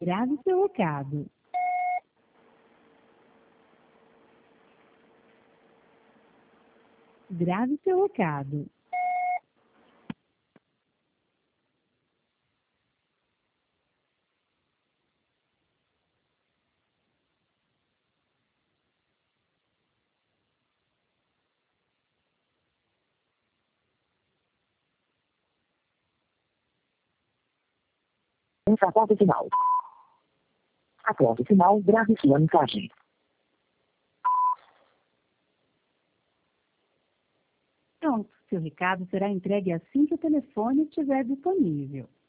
Grave seu recado. Grave seu recado. Após o sinal. Após o sinal, grave sua mensagem. Pronto, seu recado será entregue assim que o telefone estiver disponível.